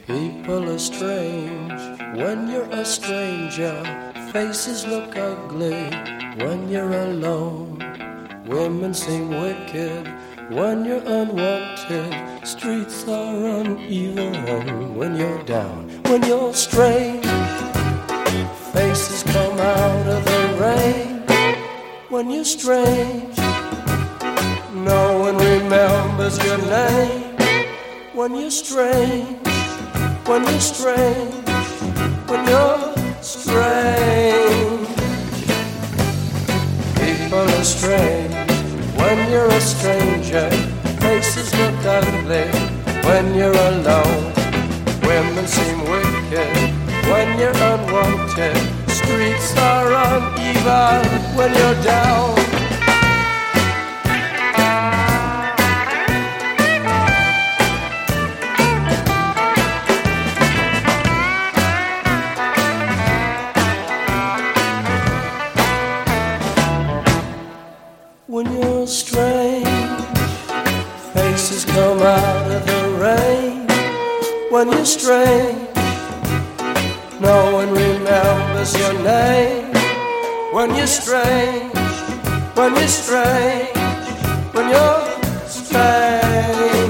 People are strange when you're a stranger. Faces look ugly when you're alone. Women seem wicked when you're unwanted. Streets are uneven when you're down. When you're strange, faces come out of the rain. When you're strange, no one remembers your name. When you're strange, when you're strange, when you're strange. People are strange when you're a stranger. Faces look ugly when you're alone. Women seem wicked when you're unwanted. Streets are uneven when you're down. When you're strange, faces come out of the rain. When you're strange, no one remembers your name. When you're strange, when you're strange, when you're strange.